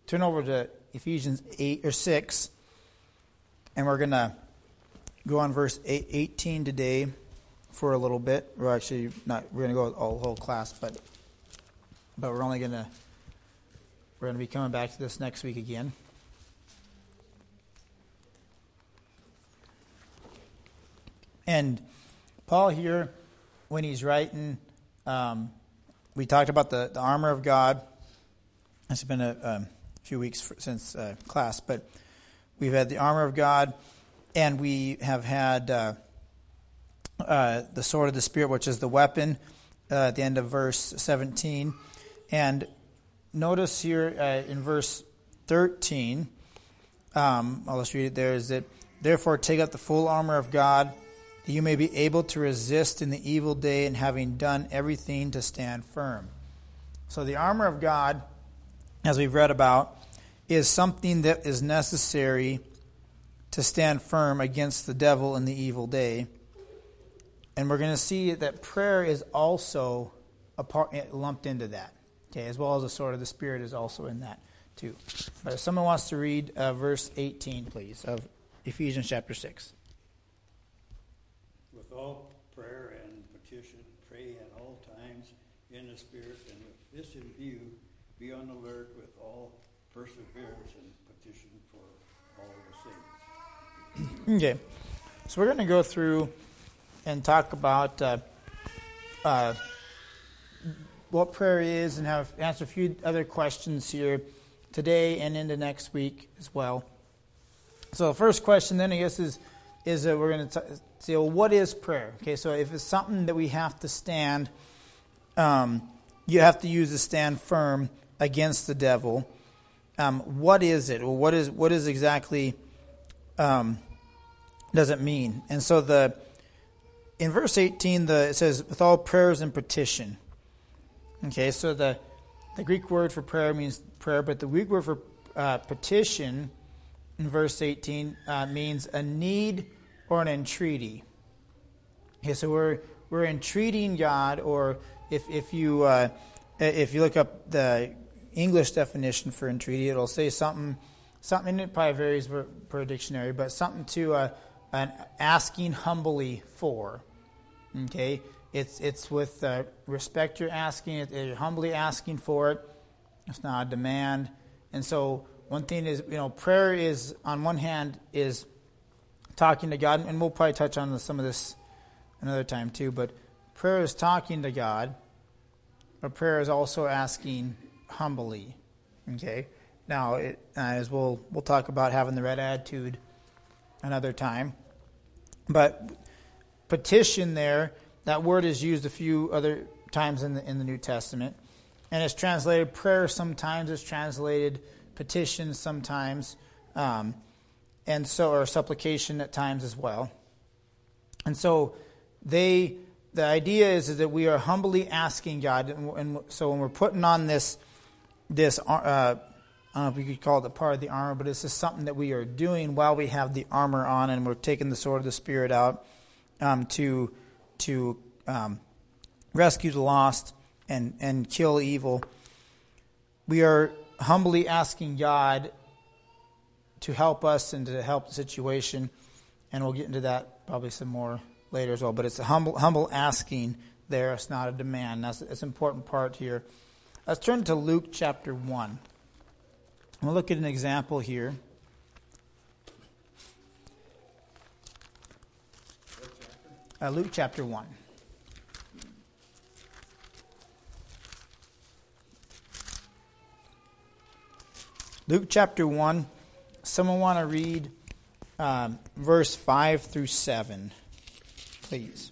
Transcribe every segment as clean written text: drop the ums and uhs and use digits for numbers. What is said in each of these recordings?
turn over to Ephesians 8 or 6, and we're going to go on verse 18 today for a little bit. We're actually not. We're going to go all whole class, but we're only going to. We're going to be coming back to this next week again. And Paul here, when he's writing, we talked about the armor of God. It's been a few weeks since class, but we've had the armor of God, and we have had the sword of the Spirit, which is the weapon, at the end of verse 17. And notice here in verse 13, I'll just read it there, is that, therefore take up the full armor of God, that you may be able to resist in the evil day, and having done everything to stand firm. So the armor of God, as we've read about, is something that is necessary to stand firm against the devil in the evil day. And we're going to see that prayer is also lumped into that, okay, as well as the sword of the Spirit is also in that too. But if someone wants to read verse 18, please, of Ephesians chapter 6. With all prayer and petition, pray at all times in the Spirit, and with this in view, be on alert with all perseverance and petition for all the saints. Okay, so we're going to go through and talk about what prayer is, and have answer a few other questions here today and into next week as well. So the first question then, I guess, is that we're going to say, well, what is prayer? Okay, so if it's something that we have to stand, you have to use to stand firm against the devil. What is it? Well, what is exactly does it mean? And so in verse 18, it says, with all prayers and petition. Okay, so the Greek word for prayer means prayer, but the Greek word for petition in verse 18 means a need or an entreaty. Okay, so we're entreating God, or if you look up the English definition for entreaty, it'll say something, and it probably varies per dictionary, but something to an asking humbly for. Okay, it's with respect you're asking, you're humbly asking for it. It's not a demand. And so one thing is, prayer is, on one hand, is talking to God, and we'll probably touch on some of this another time too, but prayer is talking to God, but prayer is also asking humbly. Okay? Now, as we'll talk about having the right attitude another time. But petition there, that word is used a few other times in the New Testament. And it's translated prayer sometimes, it's translated petition sometimes, and so, or supplication at times as well. And so the idea is that we are humbly asking God, and so when we're putting on this I don't know if we could call it the part of the armor, but this is something that we are doing while we have the armor on, and we're taking the sword of the Spirit out to rescue the lost and kill evil. We are humbly asking God to help us and to help the situation, and we'll get into that probably some more later as well. But it's a humble asking there. It's not a demand. That's an important part here. Let's turn to Luke chapter 1. We'll look at an example here. Luke chapter 1. Luke chapter 1. Someone want to read verse 5 through 7, please.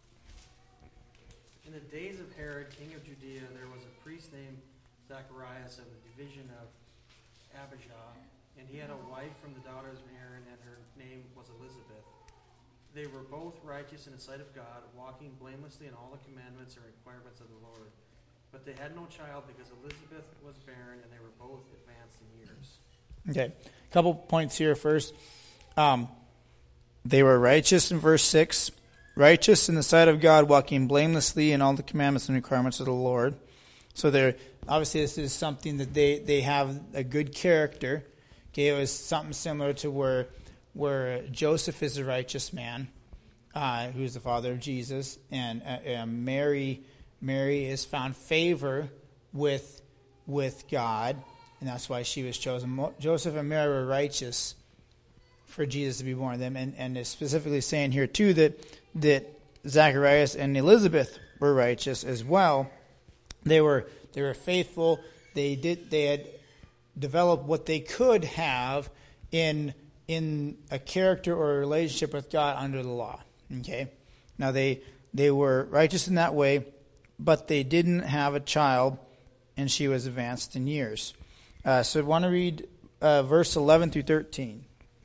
In the days of Herod, king of Judea, there was a priest named Zacharias of the division of Abijah, and he had a wife from the daughters of Aaron, and her name was Elizabeth. They were both righteous in the sight of God, walking blamelessly in all the commandments and requirements of the Lord. But they had no child because Elizabeth was barren, and they were both advanced in years. Okay, a couple points here first. They were righteous in verse 6. Righteous in the sight of God, walking blamelessly in all the commandments and requirements of the Lord. So obviously this is something that they have a good character. Okay, it was something similar to where Joseph is a righteous man, who is the father of Jesus, and Mary has found favor with God, and that's why she was chosen. Joseph and Mary were righteous for Jesus to be born of them, and it's specifically saying here too that Zacharias and Elizabeth were righteous as well. They were faithful. They had developed what they could have in a character or a relationship with God under the law. Okay, now they were righteous in that way, but they didn't have a child, and she was advanced in years. So I want to read verse 11 through 13.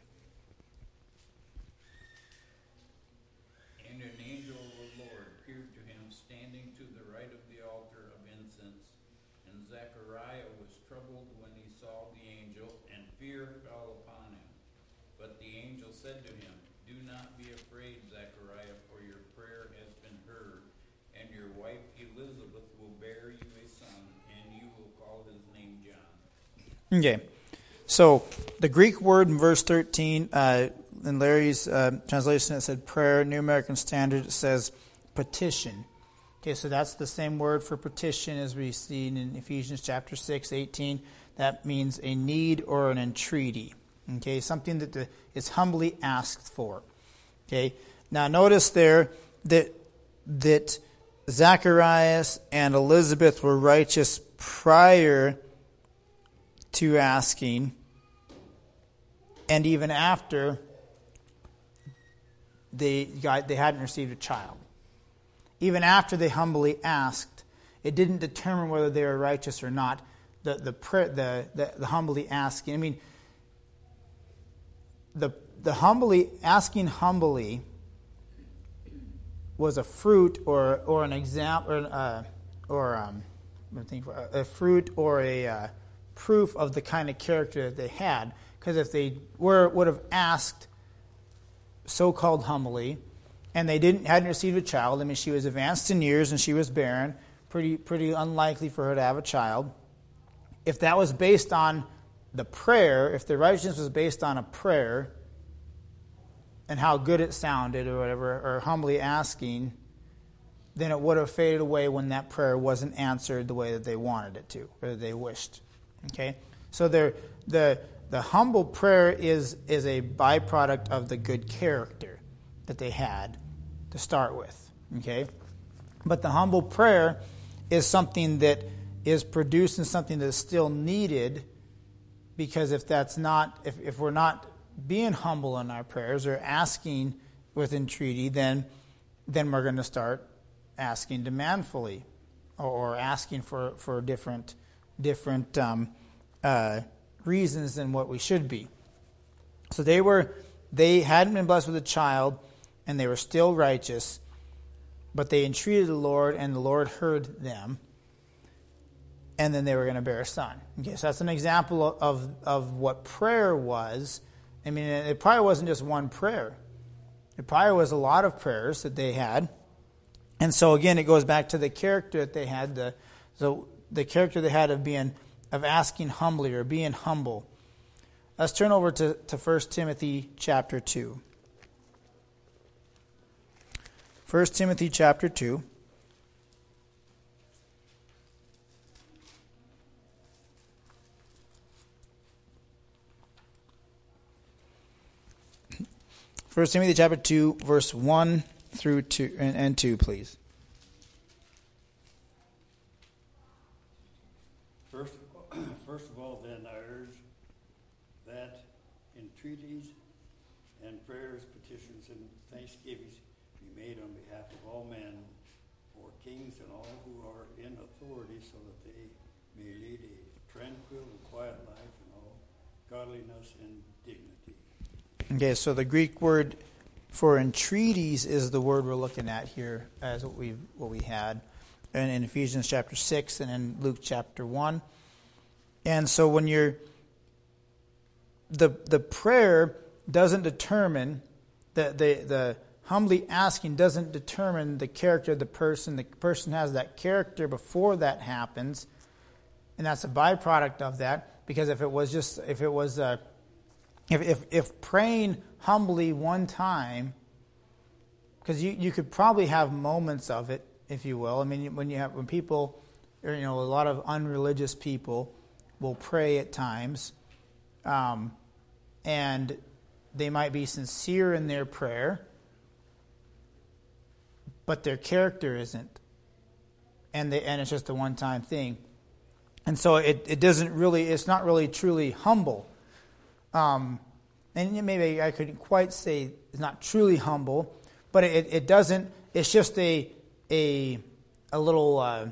And an angel of the Lord appeared to him standing to the right of the altar of incense. And Zechariah was troubled when he saw the angel, and fear fell upon him. But the angel said to him, "Do not be afraid, Zechariah, for your prayer has been heard, and your wife Elizabeth will bear you a son, and you will call his name John." Okay, so the Greek word in verse 13, in Larry's translation it said prayer. New American Standard, it says petition. Okay, so that's the same word for petition as we see in Ephesians chapter 6:18. That means a need or an entreaty. Okay, something that is humbly asked for. Okay, now notice there that Zacharias and Elizabeth were righteous prior to asking, and even after they hadn't received a child. Even after they humbly asked, it didn't determine whether they were righteous or not. The humbly asking. I mean, the humbly asking humbly was a fruit or an example a fruit or a proof of the kind of character that they had. Because if they would have asked so-called humbly, and they hadn't received a child, I mean, she was advanced in years and she was barren, pretty unlikely for her to have a child. If that was based on the prayer, if the righteousness was based on a prayer and how good it sounded or whatever, or humbly asking, then it would have faded away when that prayer wasn't answered the way that they wanted it to, or that they wished. Okay? So the humble prayer is a byproduct of the good character that they had to start with. Okay? But the humble prayer is something that is produced and something that is still needed, because if we're not being humble in our prayers or asking with entreaty, then we're going to start asking demandfully or asking for different reasons than what we should be. So they hadn't been blessed with a child, and they were still righteous, but they entreated the Lord, and the Lord heard them, and then they were going to bear a son. Okay, so that's an example of what prayer was. I mean, it probably wasn't just one prayer. It probably was a lot of prayers that they had. And so again, it goes back to the character that they had, the character they had of asking humbly or being humble. Let's turn over to 1 Timothy chapter 2. 1 Timothy chapter 2. First Timothy chapter 2, verse 1 through 2 and 2, please. First of all, then, I urge that entreaties and prayers, petitions, and thanksgivings be made on behalf of all men, for kings and all who are in authority, so that they may lead a tranquil and quiet life in all godliness and dignity. Okay, so the Greek word for entreaties is the word we're looking at here as what we had in Ephesians chapter 6 and in Luke chapter 1. And so when the prayer doesn't determine, the humbly asking doesn't determine the character of the person. The person has that character before that happens. and that's a byproduct of that. Because if praying humbly one time, because you could probably have moments of it, if you will. I mean, when people, a lot of unreligious people will pray at times, and they might be sincere in their prayer, but their character isn't, and it's just a one-time thing, and so it's not really truly humble, and maybe I couldn't quite say it's not truly humble, but it doesn't. It's just a little.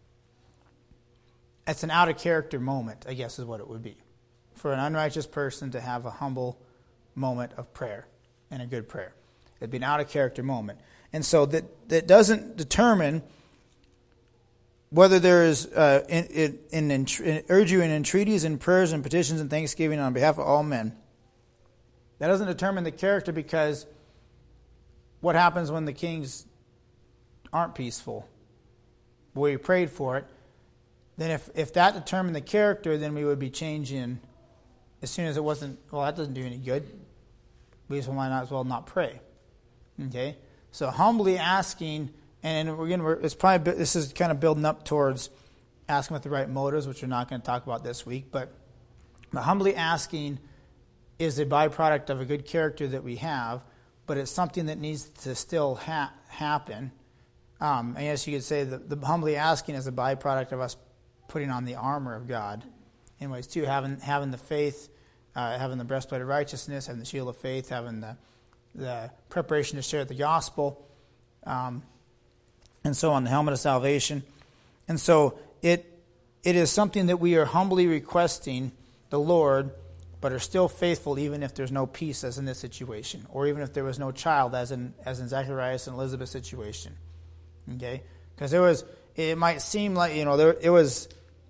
It's an out of character moment, I guess, is what it would be, for an unrighteous person to have a humble moment of prayer and a good prayer. It'd be an out of character moment. And so that doesn't determine whether there is urge you in entreaties and prayers and petitions and thanksgiving on behalf of all men. That doesn't determine the character, because what happens when the kings aren't peaceful? We prayed for it. Then if that determined the character, then we would be changing as soon as it wasn't, well, that doesn't do any good. We just might as well not pray. Okay? So humbly asking, and this is kind of building up towards asking with the right motives, which we're not going to talk about this week, but humbly asking is a byproduct of a good character that we have, but it's something that needs to still happen. I guess you could say the humbly asking is a byproduct of us putting on the armor of God. Anyways, too, having the faith, having the breastplate of righteousness, having the shield of faith, having the preparation to share the gospel, and so on, the helmet of salvation. And so it is something that we are humbly requesting the Lord, but are still faithful even if there's no peace, as in this situation, or even if there was no child, as in Zacharias and Elizabeth's situation. Okay? Because it might seem like, it was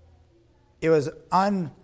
not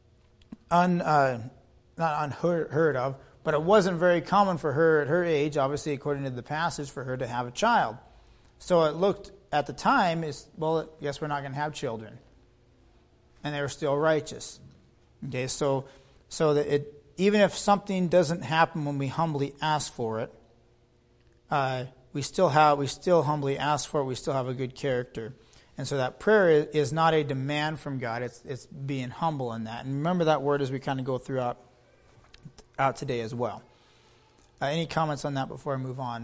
unheard of, but it wasn't very common for her at her age, obviously according to the passage, for her to have a child. So it looked at the time, I guess we're not going to have children. And they were still righteous. Okay, so that even if something doesn't happen when we humbly ask for it, we still humbly ask for it, we still have a good character. And so that prayer is not a demand from God, it's being humble in that. And remember that word as we kind of go throughout today as well. Any comments on that before I move on?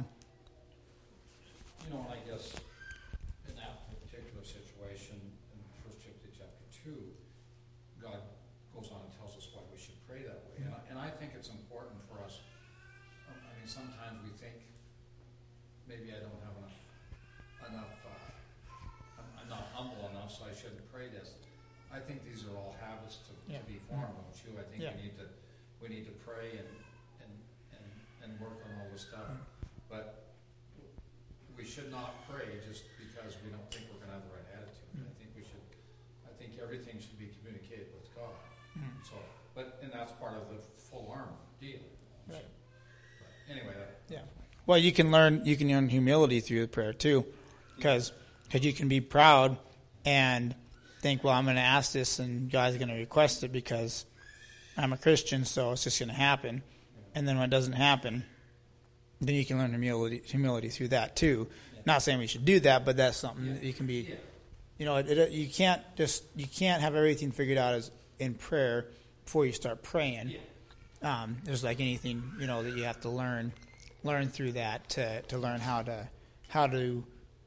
I guess in that particular situation, in 1 Timothy chapter 2, God goes on and tells us why we should pray that way. And I think it's important for us. Sometimes we think, maybe I don't have enough I'm not humble enough, so I shouldn't pray this. I think these are all habits to be formed, don't you? I think we need to pray and work on all this stuff. But we should not pray just because we don't think we're going to have the right attitude. I think everything should be communicated with God. So, and that's part of the full armor deal. Right. But anyway, well, you can learn humility through the prayer too, because you can be proud and think, well, I'm going to ask this and God's going to request it because I'm a Christian, so it's just going to happen. And then when it doesn't happen, then you can learn humility through that too. Yeah. Not saying we should do that, but that's something that you can be. Yeah. You can't have everything figured out as in prayer before you start praying. Yeah. There's like anything that you have to learn through that to learn how to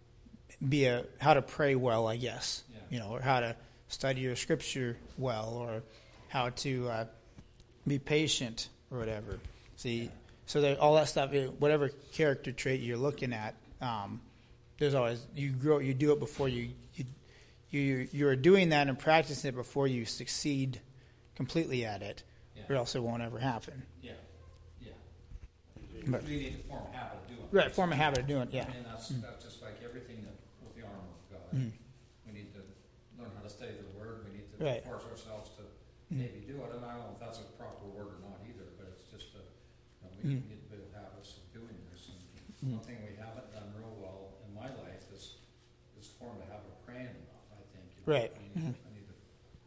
pray well, I guess. Yeah. Or how to study your scripture well, or how to be patient or whatever. See, so that all that stuff, whatever character trait you're looking at, there's always you do it before you're doing that and practicing it before you succeed completely at it, or else it won't ever happen. Yeah. But we need to form a habit of doing it. Right, form a habit of doing it. Yeah. That's just like everything with the armor of God. Mm-hmm. We need to learn how to study the Word. We need to force ourselves to maybe do it. And I don't know if that's a proper word or not either, but it's just we need to build habits of doing this. And one thing we haven't done real well in my life is form a habit of praying enough, I think. Right. I need to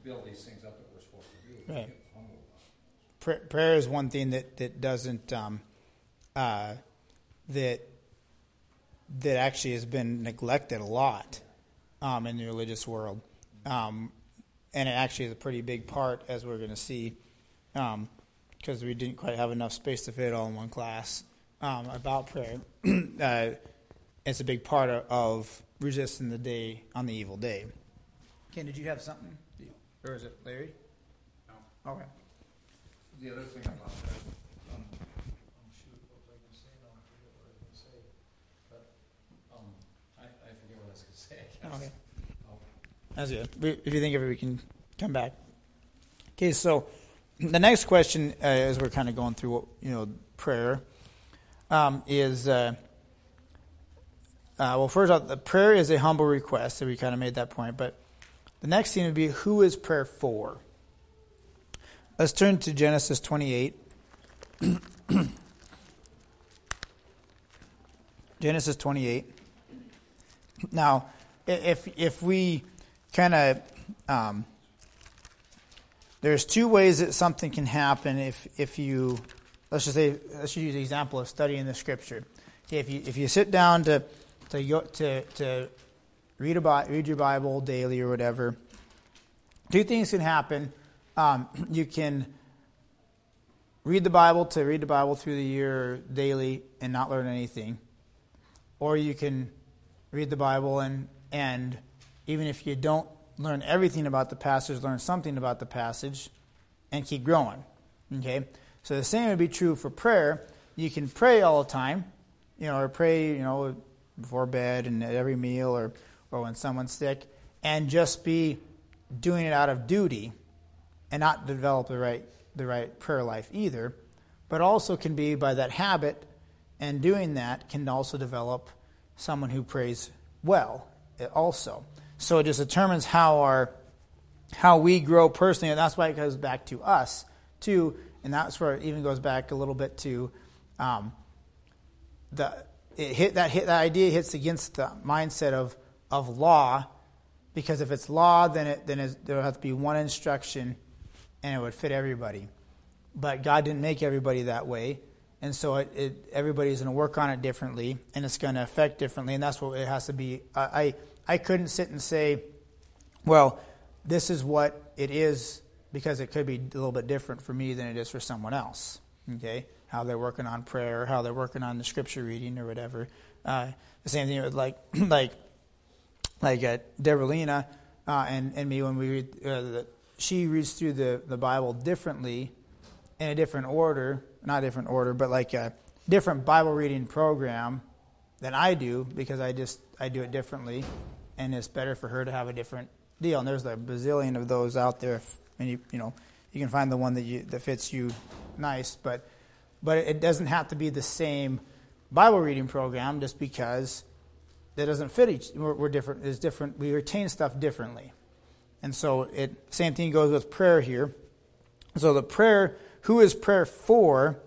build these things up that we're supposed to do. Right. Get humble about it. Prayer is one thing that doesn't that actually has been neglected a lot in the religious world, and it actually is a pretty big part, as we're going to see, because we didn't quite have enough space to fit it all in one class about prayer. It's a big part of resisting the day on the evil day. Ken, did you have something, or is it Larry? No. Okay. The other thing about that, shoot, what was I going to say now? I forget what I was going to say. But I forget what I was going to say. Okay. Oh. That's good. If you think of it, we can come back. Okay, so the next question, as we're kind of going through, prayer, is well, first off, the prayer is a humble request, so we kind of made that point. But the next thing would be, who is prayer for? Let's turn to Genesis 28. Genesis 28. Now, if we kind of, there's two ways that something can happen if you, let's use the example of studying the Scripture. Okay, if you sit down to read your Bible daily or whatever, two things can happen. You can read the Bible through the year daily and not learn anything, or you can read the Bible and even if you don't learn everything about the passage, learn something about the passage and keep growing. Okay, so the same would be true for prayer. You can pray all the time, or pray, before bed and at every meal, or when someone's sick, and just be doing it out of duty and not develop the right prayer life either, but also can be by that habit, and doing that can also develop someone who prays well also. So it just determines how we grow personally, and that's why it goes back to us too, and that's where it even goes back a little bit to that idea hits against the mindset of law, because if it's law, then there will have to be one instruction, and it would fit everybody. But God didn't make everybody that way, and so everybody's going to work on it differently, and it's going to affect differently, and that's what it has to be. I couldn't sit and say, well, this is what it is, because it could be a little bit different for me than it is for someone else. Okay, how they're working on prayer, how they're working on the Scripture reading or whatever. The same thing with like Deborah and me when we read. She reads through the Bible differently, in a different order, not different order, but like a different Bible reading program than I do, because I do it differently, and it's better for her to have a different deal. And there's a bazillion of those out there, and you can find the one that fits you nice, but it doesn't have to be the same Bible reading program just because that doesn't fit we're different. It's different. We retain stuff differently. And so same thing goes with prayer here. So the prayer, who is prayer for,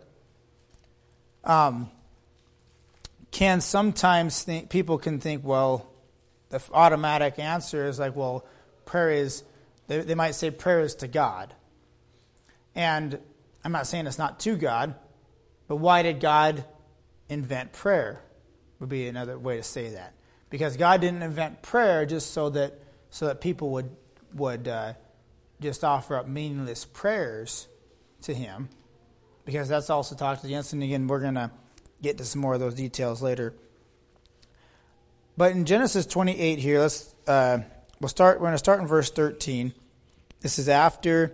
can sometimes people can think, well, the automatic answer is like, well, prayer is, they might say prayer is to God. And I'm not saying it's not to God, but why did God invent prayer? Would be another way to say that. Because God didn't invent prayer just so that people would just offer up meaningless prayers to Him, because that's also talked against. And again, we're going to get to some more of those details later. But in Genesis 28 here, we're going to start in verse 13. This is after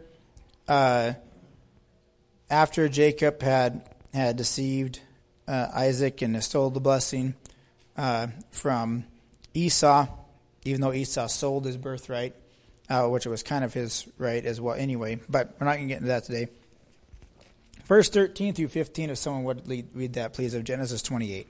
Jacob had deceived Isaac and stole the blessing from Esau, even though Esau sold his birthright, which was kind of his right as well anyway. But we're not going to get into that today. Verse 13 through 15, if someone would read that, please, of Genesis 28.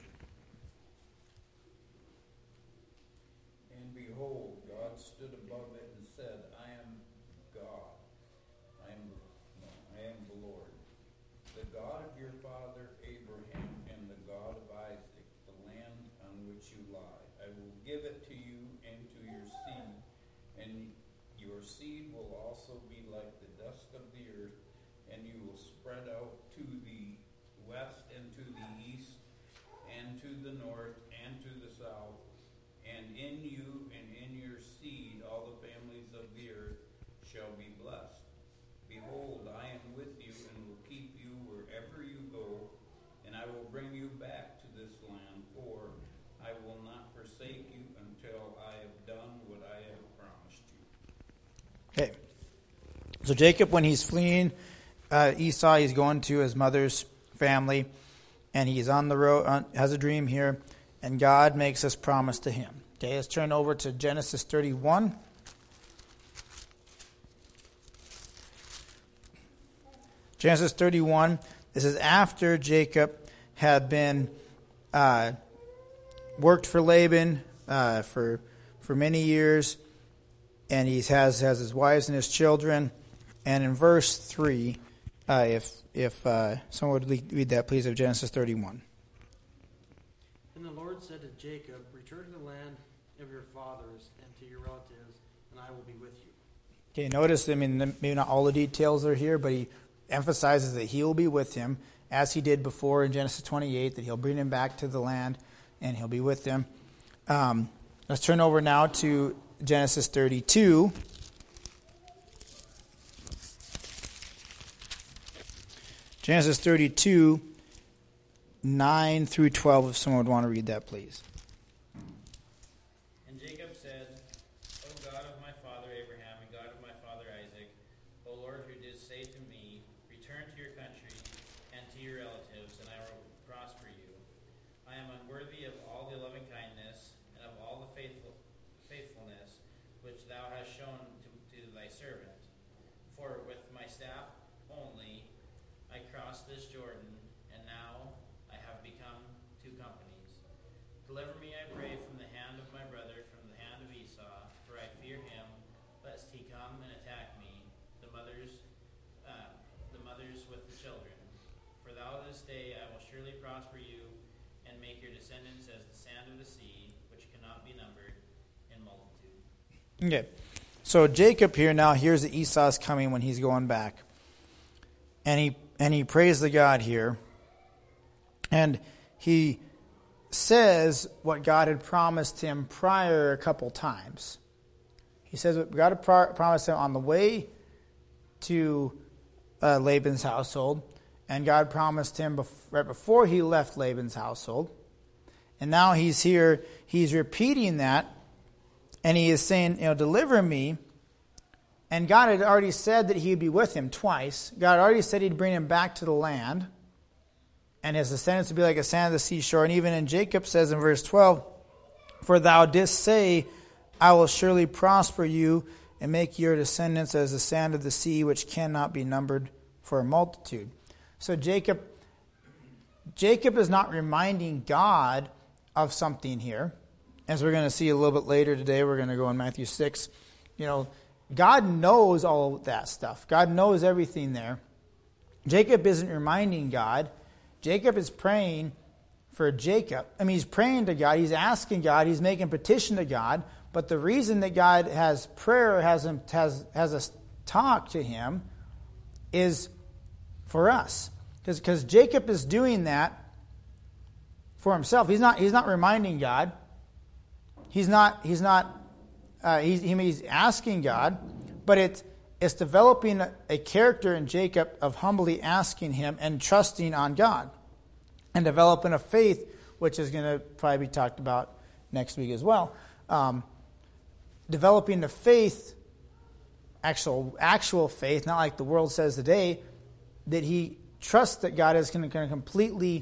And behold, God stood above it and said, I am God. I am the Lord, the God of your father Abraham and the God of Isaac, the land on which you lie. I will give it to you and to your seed, and Your seed will also be like the dust of the earth, and you will spread out to the west and to the east, and to the north and to the south. And in you and in your seed all the families of the earth shall be blessed. Behold, I am with you and will keep you wherever you go, and I will bring you back to this land, for I will not forsake you until I have done what I have promised you. Okay. So Jacob, when he's fleeing Esau, he's going to his mother's family, and he's on the road, has a dream here, and God makes this promise to him. Okay, let's turn over to Genesis 31. Genesis 31, this is after Jacob had been worked for Laban for many years, and he has his wives and his children. And in verse 3, if someone would read that, please, of Genesis 31. And the Lord said to Jacob, return to the land of your fathers and to your relatives, and I will be with you. Okay, notice, I mean, maybe not all the details are here, but he emphasizes that he will be with him, as he did before in Genesis 28, that he'll bring him back to the land, and he'll be with them. Let's turn over now to Genesis 32. Genesis 32, 9 through 12, if someone would want to read that, please. And Jacob said, O God of my father Abraham and God of my father Isaac, O Lord, who did say to me, return to your country and to your relatives, and I will prosper you. I am unworthy of all the loving kindness and of all the faithfulness which thou hast shown to thy servant. For with my staff only I crossed this Jordan, and now I have become two companies. Deliver me, I pray, from the hand of my brother, from the hand of Esau, for I fear him, lest he come and attack me, the mothers with the children. For thou this day I will surely prosper you, and make your descendants as the sand of the sea, which cannot be numbered in multitude. Okay, so Jacob here now hears that Esau's coming when he's going back. And he prays to God here. And he says what God had promised him prior a couple times. He says what God had promised him on the way to Laban's household. And God promised him right before he left Laban's household. And now he's here. He's repeating that. And he is saying, deliver me. And God had already said that he'd be with him twice. God already said he'd bring him back to the land. And his descendants would be like a sand of the seashore. And even in Jacob says in verse 12, for thou didst say, I will surely prosper you and make your descendants as the sand of the sea, which cannot be numbered for a multitude. So Jacob is not reminding God of something here. As we're going to see a little bit later today, we're going to go in Matthew 6. God knows all of that stuff. God knows everything there. Jacob isn't reminding God. Jacob is praying for Jacob. He's praying to God. He's asking God. He's making petition to God. But the reason that God has prayer, has us talk to him, is for us. Because Jacob is doing that for himself. He's not reminding God. He's asking God, but it's developing a character in Jacob of humbly asking him and trusting on God, and developing a faith, which is going to probably be talked about next week as well. Developing the faith, actual faith, not like the world says today, that he trusts that God is going to completely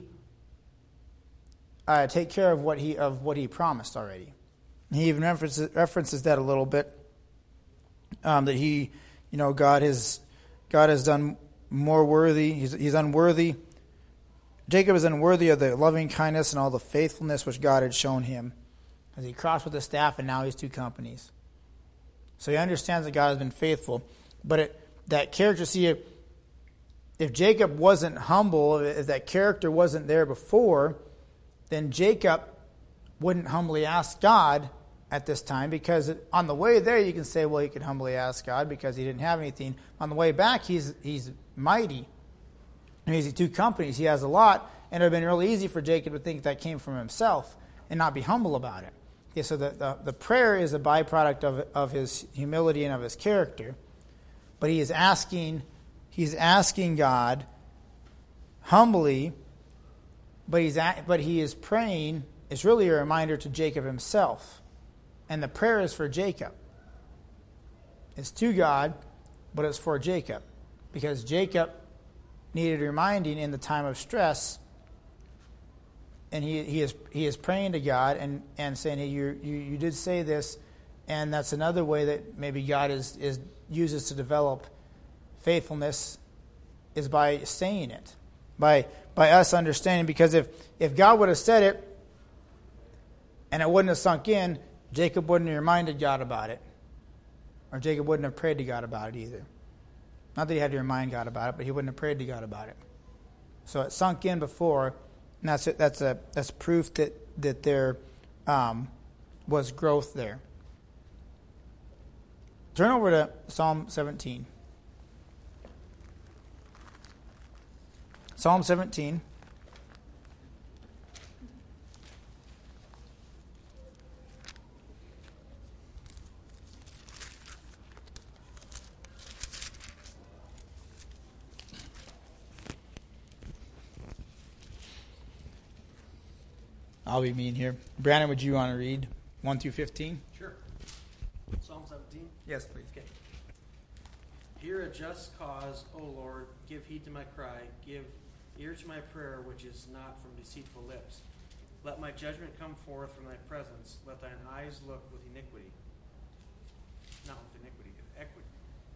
take care of what he promised already. He even references that a little bit, that God has done more worthy. He's unworthy. Jacob is unworthy of the loving kindness and all the faithfulness which God had shown him, as he crossed with the staff, and now he's two companies. So he understands that God has been faithful. But that character, see, if Jacob wasn't humble, if that character wasn't there before, then Jacob wouldn't humbly ask God at this time, because on the way there you can say, well, he could humbly ask God because he didn't have anything. On the way back, he's mighty. And he's 2 companies. He has a lot, and it would have been really easy for Jacob to think that came from himself and not be humble about it. Okay, so the prayer is a byproduct of his humility and of his character, but he's asking God humbly, but he is praying. It's really a reminder to Jacob himself. And the prayer is for Jacob. It's to God, but it's for Jacob. Because Jacob needed reminding in the time of stress. And he is praying to God and saying, hey, you did say this. And that's another way that maybe God uses to develop faithfulness, is by saying it. By us understanding. Because if God would have said it and it wouldn't have sunk in, Jacob wouldn't have reminded God about it. Or Jacob wouldn't have prayed to God about it either. Not that he had to remind God about it, but he wouldn't have prayed to God about it. So it sunk in before, and that's proof that there was growth there. Turn over to Psalm 17. Psalm 17. I'll be mean here. Brandon, would you want to read 1 through 15? Sure. Psalm 17? Yes, please. Okay. Hear a just cause, O Lord. Give heed to my cry. Give ear to my prayer, which is not from deceitful lips. Let my judgment come forth from thy presence. Let thine eyes look with iniquity. Not with iniquity, equity.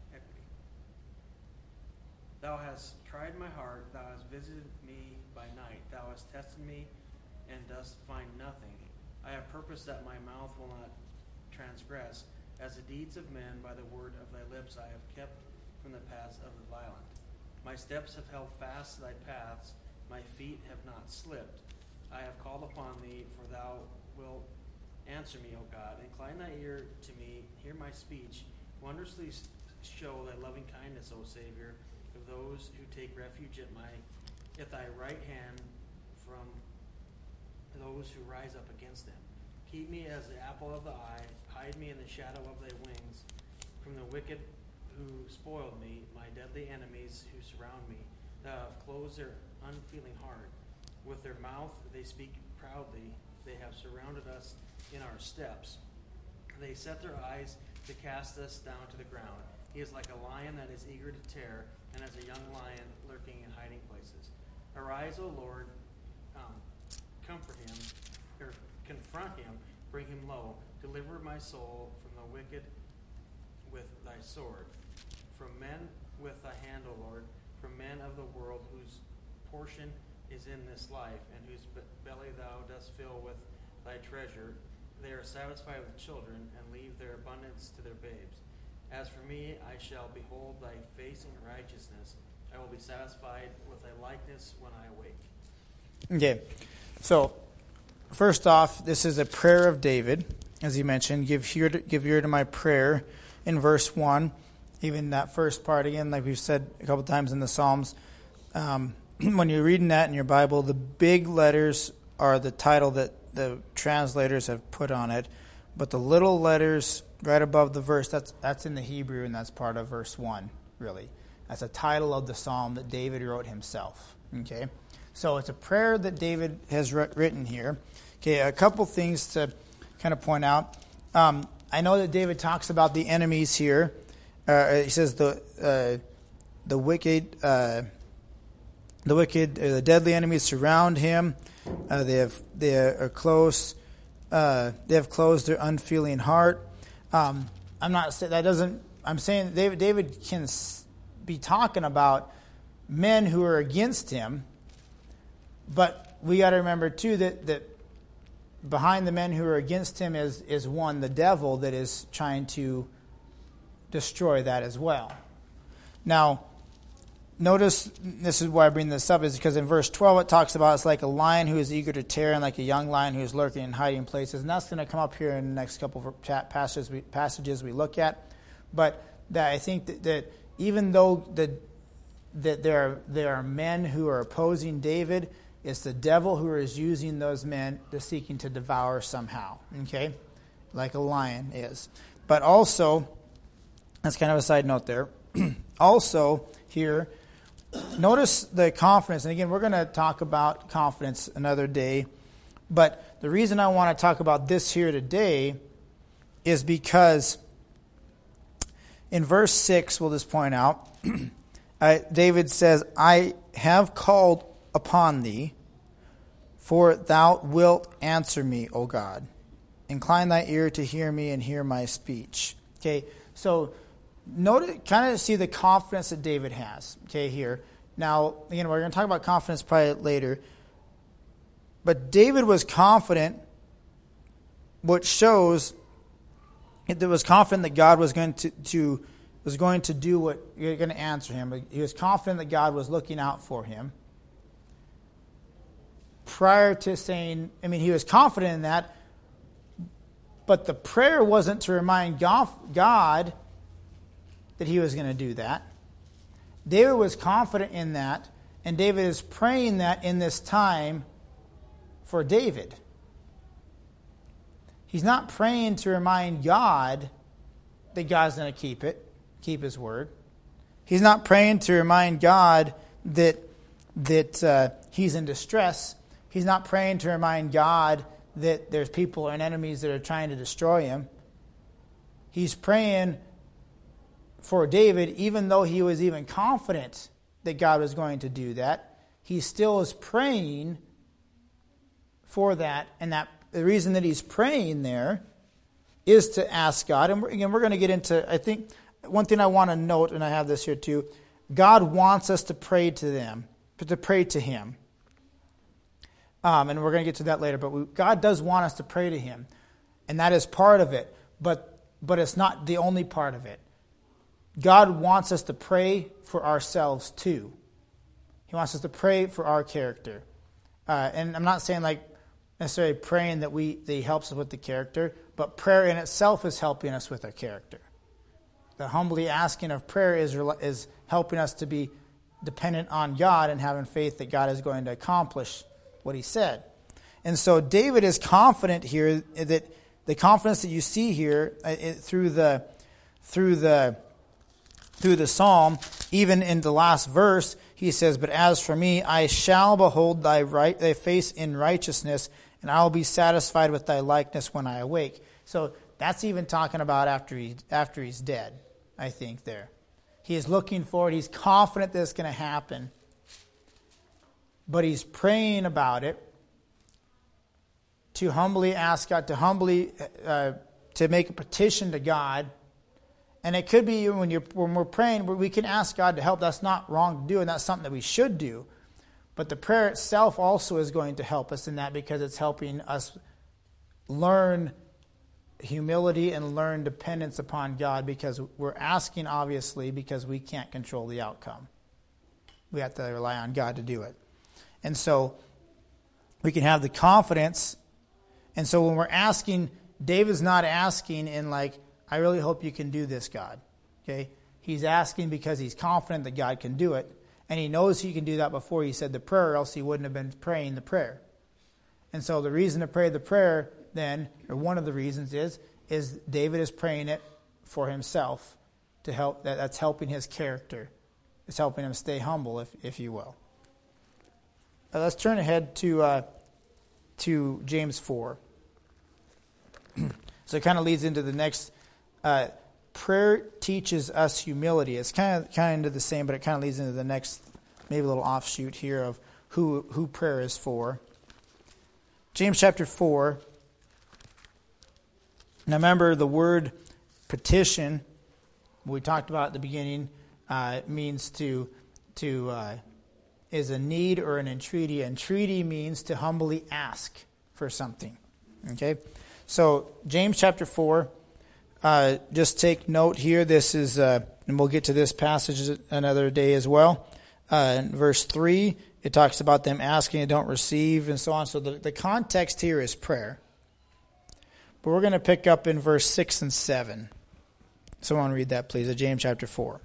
Thou hast tried my heart. Thou hast visited me by night. Thou hast tested me and dost find nothing. I have purposed that my mouth will not transgress. As the deeds of men, by the word of thy lips I have kept from the paths of the violent. My steps have held fast thy paths. My feet have not slipped. I have called upon thee, for thou wilt answer me, O God. Incline thy ear to me. Hear my speech. Wondrously show thy loving kindness, O Savior, of those who take refuge at thy right hand from those who rise up against them. Keep me as the apple of the eye. Hide me in the shadow of thy wings. From the wicked who spoiled me, my deadly enemies who surround me. Thou hast closed their unfeeling heart. With their mouth they speak proudly. They have surrounded us in our steps. They set their eyes to cast us down to the ground. He is like a lion that is eager to tear, and as a young lion lurking in hiding places. Arise, O Lord, comfort him, or confront him, bring him low. Deliver my soul from the wicked with thy sword. From men with thy hand, O Lord, from men of the world whose portion is in this life, and whose belly thou dost fill with thy treasure. They are satisfied with children, and leave their abundance to their babes. As for me, I shall behold thy face in righteousness. I will be satisfied with thy likeness when I awake. Okay, so first off, this is a prayer of David, as he mentioned. Give ear to my prayer in verse 1. Even that first part, again, like we've said a couple times in the Psalms, when you're reading that in your Bible, the big letters are the title that the translators have put on it, but the little letters right above the verse, that's in the Hebrew, and that's part of verse 1, really. That's a title of the psalm that David wrote himself. Okay, so it's a prayer that David has written here. Okay, a couple things to kind of point out. I know that David talks about the enemies here. He says the deadly enemies surround him. They have closed their unfeeling heart. I'm not saying that doesn't. I'm saying David can be talking about men who are against him, but we got to remember too that behind the men who are against him is one, the devil, that is trying to destroy that as well. Now, notice, this is why I bring this up, is because in verse 12 it talks about it's like a lion who is eager to tear and like a young lion who is lurking in hiding places. And that's going to come up here in the next couple of passages we look at. But that I think that even though that there are men who are opposing David, it's the devil who is using those men to seeking to devour somehow. Okay? Like a lion is. But also, that's kind of a side note there. Also, here, notice the confidence. And again, we're going to talk about confidence another day. But the reason I want to talk about this here today is because in verse 6, we'll just point out, David says, I have called upon thee, for thou wilt answer me, O God. Incline thy ear to hear me and hear my speech. Okay, so notice, kind of see the confidence that David has. Okay, here. Now, again, we're going to talk about confidence probably later. But David was confident, which shows that was confident that God was going to do what you're going to answer him. He was confident that God was looking out for him. Prior to saying, he was confident in that, but the prayer wasn't to remind God that he was going to do that. David was confident in that, and David is praying that in this time for David. He's not praying to remind God that God's going to keep his word. He's not praying to remind God that he's in distress. He's not praying to remind God that there's people and enemies that are trying to destroy him. He's praying for David, even though he was even confident that God was going to do that. He still is praying for that, and that the reason that he's praying there is to ask God. And again, we're going to get into, I think, one thing I want to note, and I have this here too, God wants us to pray to them, to pray to him. And we're going to get to that later, but God does want us to pray to him. And that is part of it, but it's not the only part of it. God wants us to pray for ourselves too. He wants us to pray for our character. And I'm not saying like necessarily praying that he helps us with the character, but prayer in itself is helping us with our character. The humbly asking of prayer is helping us to be dependent on God and having faith that God is going to accomplish what he said. And so David is confident here that the confidence that you see here through the psalm, even in the last verse, he says, "But as for me, I shall behold thy face in righteousness, and I will be satisfied with thy likeness when I awake." So that's even talking about after he's dead, I think there. He is looking forward. He's confident that it's going to happen. But he's praying about it to humbly ask God, to make a petition to God. And it could be when we're praying, we can ask God to help. That's not wrong to do, and that's something that we should do. But the prayer itself also is going to help us in that, because it's helping us learn humility and learn dependence upon God, because we're asking, obviously, because we can't control the outcome. We have to rely on God to do it. And so we can have the confidence. And so when we're asking, David's not asking in like, I really hope you can do this, God. Okay? He's asking because he's confident that God can do it. And he knows he can do that before he said the prayer, or else he wouldn't have been praying the prayer. And so the reason to pray the prayer then, or one of the reasons is David is praying it for himself to help. That's helping his character. It's helping him stay humble, if you will. Let's turn ahead to James 4. So it kind of leads into the next. Prayer teaches us humility. It's kind of into the same, but it kind of leads into the next, maybe a little offshoot here of who prayer is for. James chapter 4. Now remember, the word petition, we talked about at the beginning, means is a need or an entreaty. Entreaty means to humbly ask for something. Okay? So, James chapter 4, just take note here. This is, and we'll get to this passage another day as well. In verse 3, it talks about them asking and don't receive and so on. So the context here is prayer. But we're going to pick up in verse 6 and 7. Someone read that, please, James chapter 4.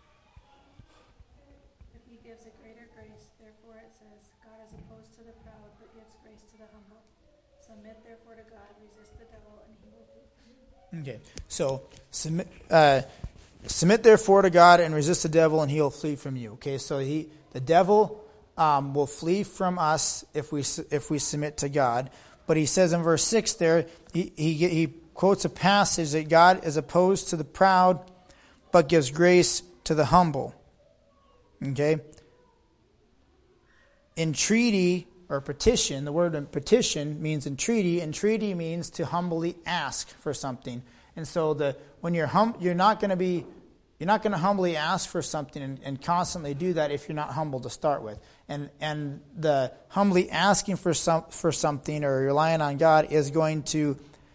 If he gives a greater grace, therefore it says, God is opposed to the proud, but gives grace to the humble. Submit therefore to God, resist the devil, and he will flee from you. Okay, so submit therefore to God and resist the devil, and he will flee from you. Okay, so the devil will flee from us if we submit to God. But he says in verse 6 there, he quotes a passage that God is opposed to the proud, but gives grace to the humble. Okay? Entreaty or petition, the word petition means entreaty. Entreaty means to humbly ask for something. And so when you're not going to humbly ask for something and constantly do that if you're not humble to start with. And the humbly asking for something or relying on God is going to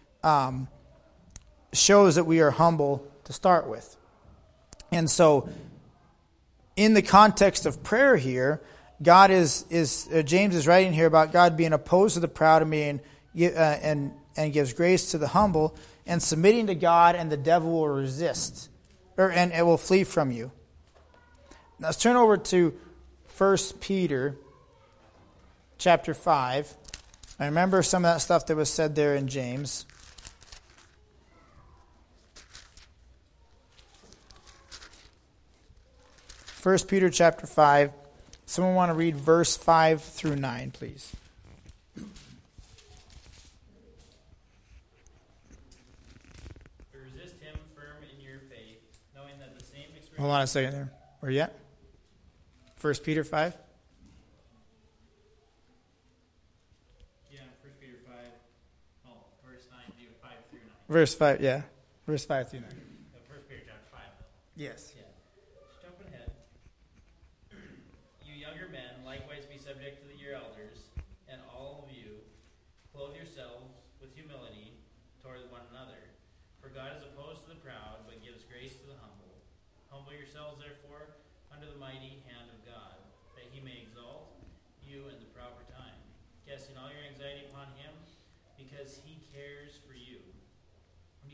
shows that we are humble to start with. And so in the context of prayer here, God James is writing here about God being opposed to the proud and gives grace to the humble, and submitting to God, and the devil will resist, and it will flee from you. Now let's turn over to 1 Peter chapter 5. I remember some of that stuff that was said there in James. 1 Peter chapter 5. Someone want to read verse 5 through 9, please. Resist him firm in your faith, knowing that the same experience... Hold on a second there. Where you at? 1 Peter 5? Yeah, 1 Peter 5. Oh, verse 9, 5 through 9. Verse 5, yeah. Verse 5 through 9. 1 Peter chapter 5, though. Yes. Yeah. Just jumping ahead. You younger men, likewise be subject to your elders, and all of you, clothe yourselves with humility toward one another. For God is opposed to the proud, but gives grace to the humble. Humble yourselves, therefore, under the mighty hand of God, that he may exalt you in the proper time, casting all your anxiety upon him, because he cares for you. Be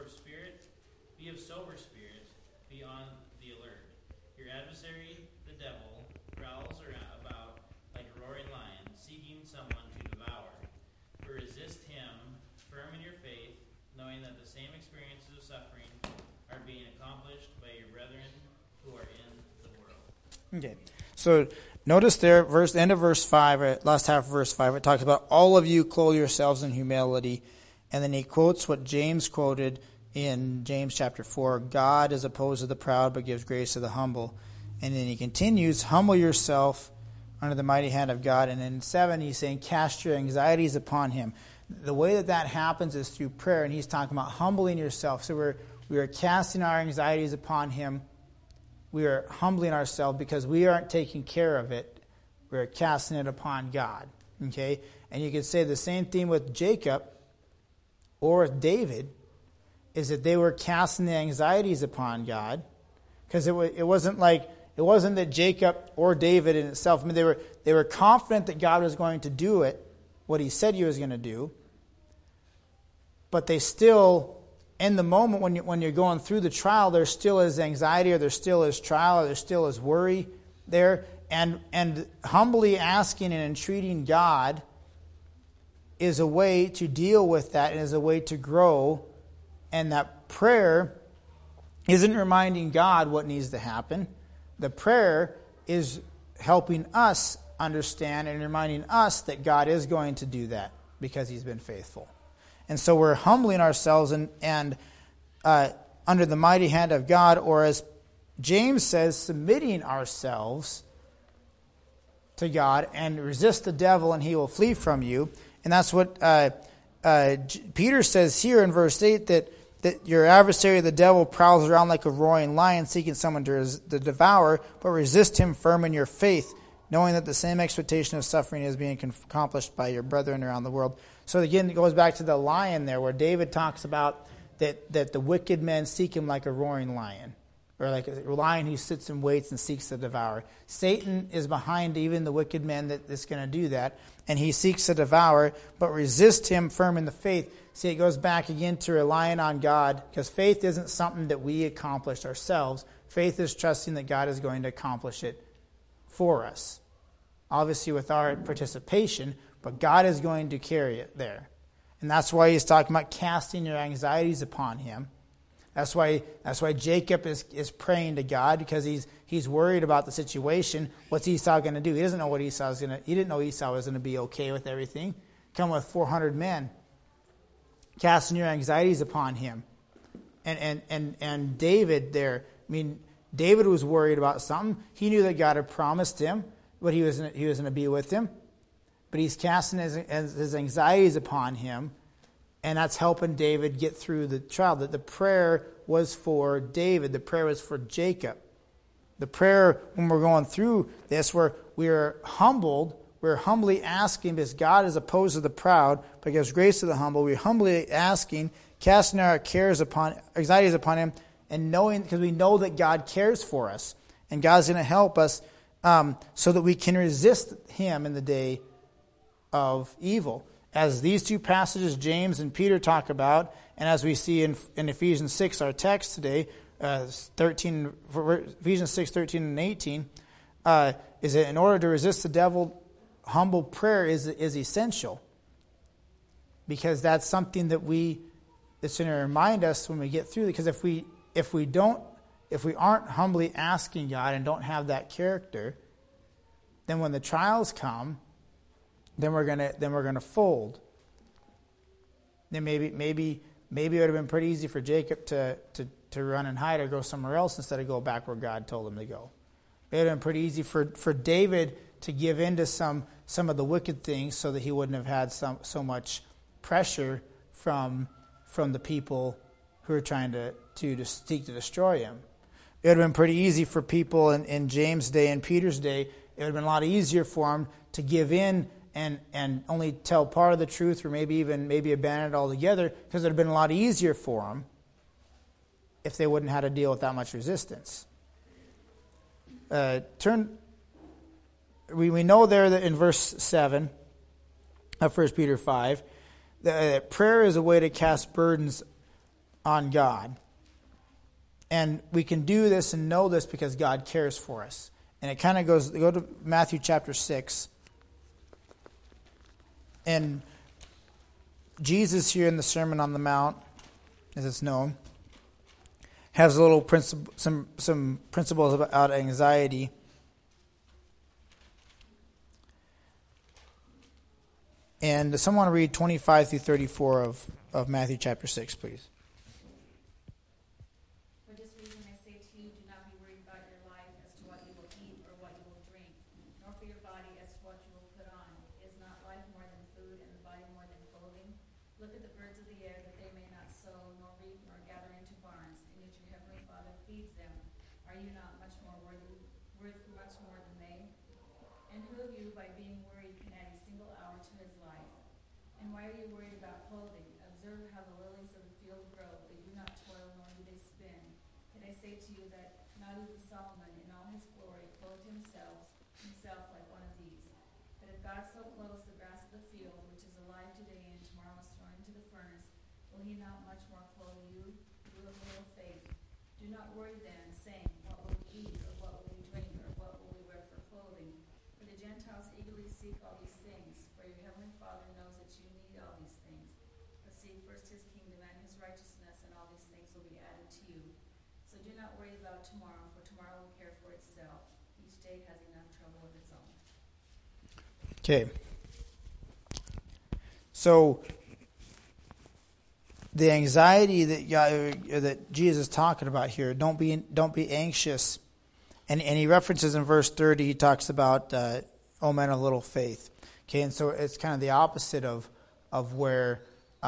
of sober spirit, be on the alert. Your adversary, the devil, prowls about like a roaring lion, seeking someone to devour. But resist him, firm in your faith, knowing that the same experiences of suffering are being accomplished by your brethren who are in the world. Okay. So notice there, end of verse 5, last half of verse 5, it talks about all of you clothe yourselves in humility. And then he quotes what James quoted in James chapter 4, God is opposed to the proud, but gives grace to the humble. And then he continues, humble yourself under the mighty hand of God. And in 7, he's saying, cast your anxieties upon him. The way that happens is through prayer, and he's talking about humbling yourself. So we are casting our anxieties upon him. We are humbling ourselves because we aren't taking care of it. We are casting it upon God. Okay? And you could say the same thing with Jacob or with David, is that they were casting the anxieties upon God, because it wasn't that Jacob or David in itself. I mean, they were confident that God was going to do it, what he said he was going to do, but they still, in the moment when you're going through the trial, there still is anxiety, or there still is trial, or there still is worry there, and humbly asking and entreating God is a way to deal with that, and is a way to grow. And that prayer isn't reminding God what needs to happen. The prayer is helping us understand and reminding us that God is going to do that because he's been faithful. And so we're humbling ourselves and under the mighty hand of God, or as James says, submitting ourselves to God, and resist the devil and he will flee from you. And that's what Peter says here in verse 8, that your adversary, the devil, prowls around like a roaring lion, seeking someone to devour, but resist him firm in your faith, knowing that the same expectation of suffering is being accomplished by your brethren around the world. So again, it goes back to the lion there, where David talks about that the wicked men seek him like a roaring lion. or like a lion who sits and waits and seeks to devour. Satan is behind even the wicked man that's going to do that, and he seeks to devour, but resist him firm in the faith. See, it goes back again to relying on God, because faith isn't something that we accomplish ourselves. Faith is trusting that God is going to accomplish it for us. Obviously with our participation, but God is going to carry it there. And that's why he's talking about casting your anxieties upon him. That's why Jacob is praying to God, because he's worried about the situation. What's Esau going to do? He doesn't know what he didn't know Esau was going to be okay with everything. Come with 400 men. Casting your anxieties upon him. And David there, David was worried about something. He knew that God had promised him, but he was going to be with him. But he's casting his anxieties upon him, and that's helping David get through the trial. That the prayer was for David. The prayer was for Jacob. The prayer, when we're going through this, where we're humbled, we're humbly asking, because God is opposed to the proud, but gives grace to the humble. We're humbly asking, casting our anxieties upon him, and knowing, because we know that God cares for us, and God's going to help us so that we can resist him in the day of evil. As these two passages, James and Peter, talk about, and as we see in Ephesians 6, our text today, Ephesians 6, 13 and 18, is that in order to resist the devil, humble prayer is essential. Because that's something that's going to remind us when we get through. Because if we aren't humbly asking God and don't have that character, then when the trials come, then we're gonna fold. Then maybe it would have been pretty easy for Jacob to run and hide or go somewhere else instead of go back where God told him to go. It would have been pretty easy for David to give in to some of the wicked things so that he wouldn't have had so much pressure from the people who are trying to seek to destroy him. It would have been pretty easy for people in James' day and Peter's day. It would have been a lot easier for them to give in and only tell part of the truth, or maybe abandon it altogether, because it would have been a lot easier for them if they wouldn't have had to deal with that much resistance. We know there that in verse 7 of 1 Peter 5, that prayer is a way to cast burdens on God. And we can do this and know this because God cares for us. And it kind of go to Matthew chapter 6. And Jesus here in the Sermon on the Mount, as it's known, has a little some principles about anxiety. And does someone read 25 through 34 of Matthew chapter 6, please? For this reason I say to you, do not be worried about your life as to what you will eat or what you will drink, nor for your body as to what you will put on. Is not life more than food, and the body more than clothing? Look at the birds of the air, that they may not sow, nor reap, nor gather into barns, and yet your heavenly Father feeds them. Are you not much more worth much more than they? And who of you, by being worried, can add a single hour to his life? And why are you worried about clothing? Observe how the lilies of the field grow. They do not toil, nor do they spin. Yet I say to you that not even Solomon in all his glory clothed himself like one of these. But if God so clothes the grass of the field, which is alive today and tomorrow is thrown into the furnace, will he not much more clothe you, you of little faith? Do not worry then, saying, what will we eat, or what will we drink, or what will we wear for clothing? For the Gentiles eagerly seek all these things, for your heavenly Father knows that you need all these things. But seek first his kingdom and his righteousness, and all these things will be added to you. So do not worry about tomorrow, for tomorrow will care for itself. Each day has enough trouble of its own. Okay. So the anxiety that Jesus is talking about here, don't be anxious. And he references in verse 30, he talks about, O men of little faith. Okay, and so it's kind of the opposite of where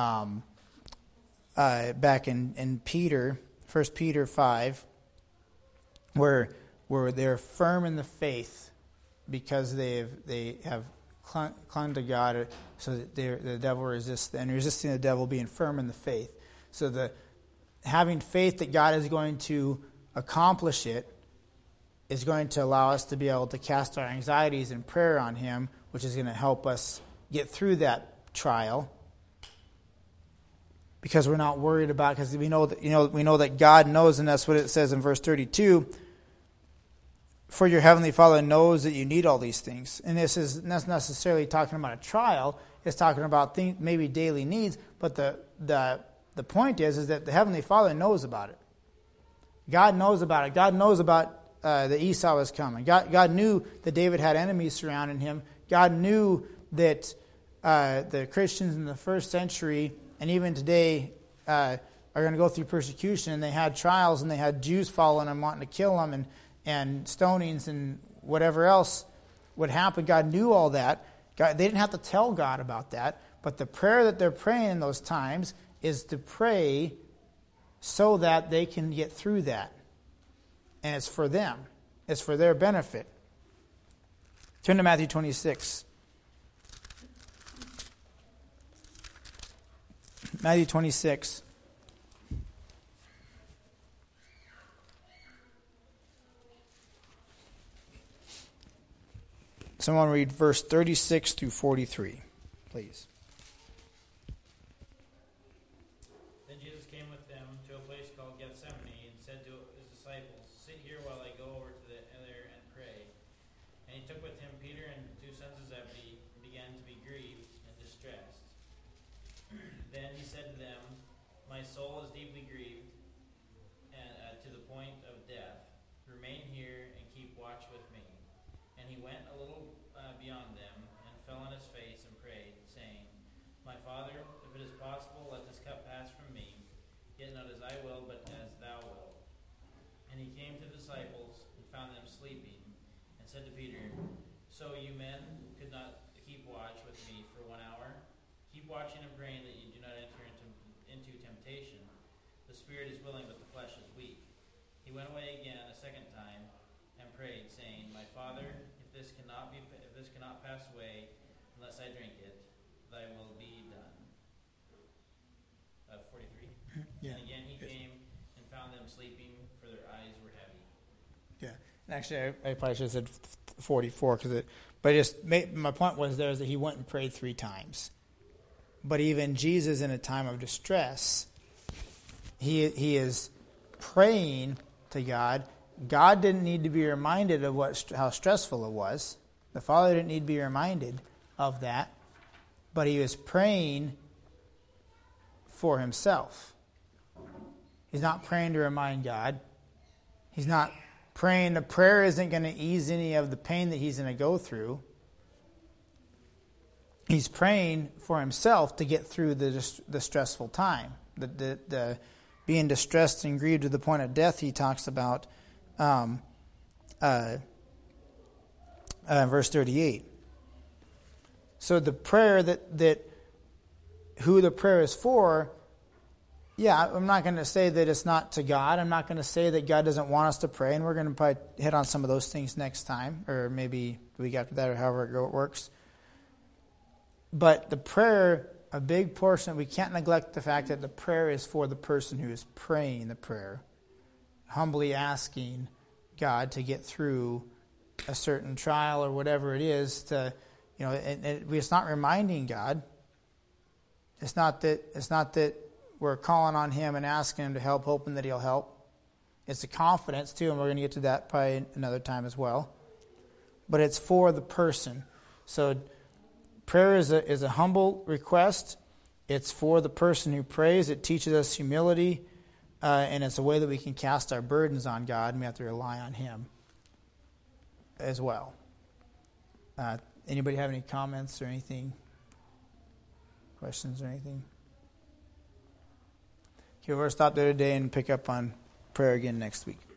back in Peter, 1 Peter 5, where they're firm in the faith because they have clung to God, so that the devil resists, and resisting the devil, being firm in the faith. So having faith that God is going to accomplish it is going to allow us to be able to cast our anxieties in prayer on him, which is going to help us get through that trial. Because we're not worried about, because we know that God knows, and that's what it says in verse 32. For your heavenly Father knows that you need all these things, and that's not necessarily talking about a trial. It's talking about maybe daily needs, but the point is that the heavenly Father knows about it. God knows about it. God knows about that Esau was coming. God knew that David had enemies surrounding him. God knew that the Christians in the first century and even today are going to go through persecution, and they had trials, and they had Jews following them, wanting to kill them, and stonings and whatever else would happen. God knew all that. They didn't have to tell God about that, but the prayer that they're praying in those times is to pray so that they can get through that. And it's for them. It's for their benefit. Turn to Matthew 26. Matthew 26. Someone read verse 36 through 43, please. Then Jesus came with them to a place called Gethsemane and said to his disciples, "Sit here while I go over to the other and pray." And he took with him Peter and the 2 sons of Zebedee and began to be grieved and distressed. Then he said to them, "My soul is deeply grieved to the point of death. Remain here and keep watch with me." And he went a little beyond them and fell on his face and prayed, saying, "My Father, if it is possible, let this cup pass from me. Yet not as I will, but as thou wilt." And he came to the disciples and found them sleeping, and said to Peter, "So you men could not keep watch with me for 1 hour? Keep watching and praying that you do not enter into temptation. The spirit is willing, but the flesh is weak." He went away again a second time and prayed, saying, "My Father, if this cannot pass away unless I drink it, thy will be done." 43. Yeah. And again he came and found them sleeping, for their eyes were heavy. Yeah. And actually, I probably should have said 44, but my point was there is that he went and prayed 3 times. But even Jesus, in a time of distress, he is praying to God. God didn't need to be reminded of how stressful it was. The Father didn't need to be reminded of that. But he was praying for himself. He's not praying to remind God. He's not praying. The prayer isn't going to ease any of the pain that he's going to go through. He's praying for himself to get through the stressful time. The being distressed and grieved to the point of death he talks about verse 38. So the prayer that who the prayer is for, yeah, I'm not going to say that it's not to God. I'm not going to say that God doesn't want us to pray, and we're going to probably hit on some of those things next time, or maybe the week after that, or however it works. But the prayer, a big portion, we can't neglect the fact that the prayer is for the person who is praying the prayer, humbly asking God to get through a certain trial or whatever it is. It's not reminding God. It's not that we're calling on him and asking him to help, hoping that he'll help. It's a confidence too, and we're going to get to that probably another time as well. But it's for the person. So prayer is a humble request. It's for the person who prays. It teaches us humility, and it's a way that we can cast our burdens on God, and we have to rely on him as well. Anybody have any comments or anything? Questions or anything? Okay, we're going to stop there today and pick up on prayer again next week.